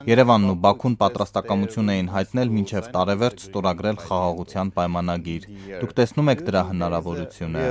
Երևանն ու Բաքուն պատրաստակամություն էին հայտնել մինչև տարեվերջ ստորագրել խաղաղության պայմանագիր։ Դուք տեսնում եք դրա հնարավորությունը։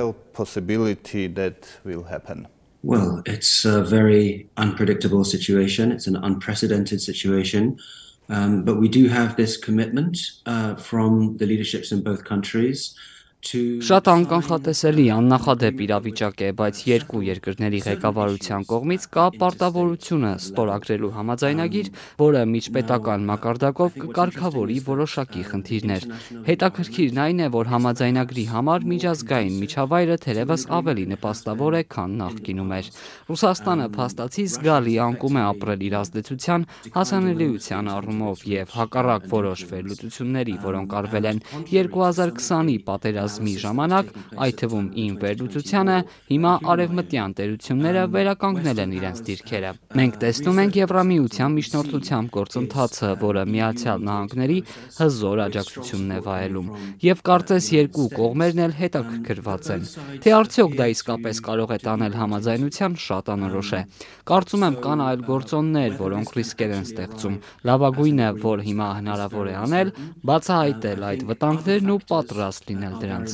Well, it's a very unpredictable situation. It's an unprecedented situation. But we do have this commitment from the leaderships in both countries to... Շատ անկանխատեսելի աննախադեպ իրավիճակ է, բայց երկու երկրների ղեկավարության կողմից կա պարտավորությունը ստորագրելու համաձայնագիր, որը միջպետական մակարդակով կկարգավորի որոշակի խնդիրներ։ Հետաքրքիրն այն է, որ համաձայնագրի համար միջազգային միջավայրը թերևս ավելի նպաստավոր է, քան նախկինում էր։ Ռուսաստանը փաստացի զգալի անկում է ապրել իր ազդեցության հասանելիության առումով եւ հակառակ որոշ վերլուծությունների, որոնք արվել են 2020-ի պատերազմի ժամանակ, այդ թվում իմ վերլուծությանը, հիմա արևմտյան տերությունները վերականգնել են իրենց դիրքերը։ Մենք տեսնում ենք Եվրամիության միջնորդությամբ գործընթացը, որը Միացյալ Նահանգների հզոր աջակցությունն է վայելում, եւ կարծես երկու կողմերն էլ հետաքրքրված են։ Թե արդյոք դա իսկապես կարող է տանել համաձայնության, շատ անորոշ է։ Կարծում եմ կան այլ գործոններ, որոնք ռիսկեր են ստեղծում։ Լավագույնը, որ հիմա հնարավոր է անել, բացահայտել այդ վտանգներն ու պատրաստ լինել դրանց։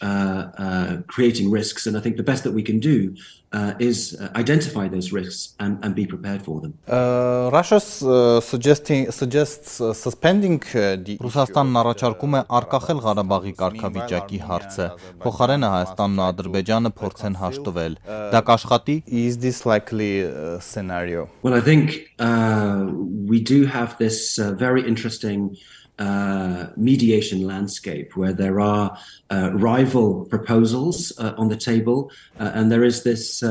Creating risks, and I think the best that we can do is identify those risks and be prepared for them. Russia suggests suspending the... Ռուսաստանն առաջարկում է արգախել Ղարաբաղի կարգավիճակի հարցը, փոխարենը Հայաստանն ու Ադրբեջանը փորձեն հաշտվել։ Դա կաշխատի? Is this likely scenario? Well, I think we do have this very interesting mediation landscape where there are rival proposals on the table, and there is this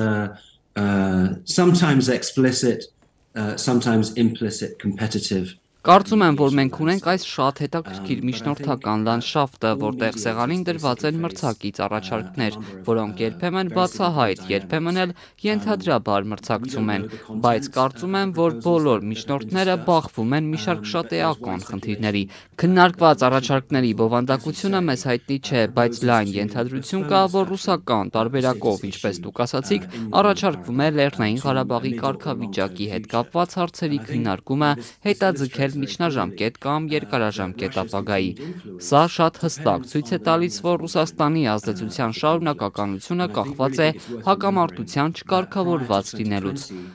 sometimes explicit, sometimes implicit competitive. Կարծում եմ, որ մենք ունենք այս շատ հետաքրքիր միջնորդական լանդշաֆտը, որտեղ սեղանին դրված են մրցակից առաջարկներ, որոնք երբեմն բացահայտ, երբեմն էլ ենթադրաբար մրցակցում են, բայց կարծում եմ, որ բոլոր միջնորդները բախվում են մի շարք շատ էական խնդիրների։ Քննարկված առաջարկների բովանդակությունը մեզ հայտնի չէ, բայց լայն ենթադրություն կա, որ ռուսական տարբերակով, ինչպես դուք ասացիք, առաջարկվում է Լեռնային Ղարաբաղի կարգավիճակի հետ կապված հարցերի քննարկումը հետաձգել միջնաժամկետ կամ երկարաժամկետ ապագայի։ Սա շատ հստակ ցույց է տալիս, որ Ռուսաստանի ազդեցության շարունակականությունը կախված է հակամարտության չկարգավորված լինելուց։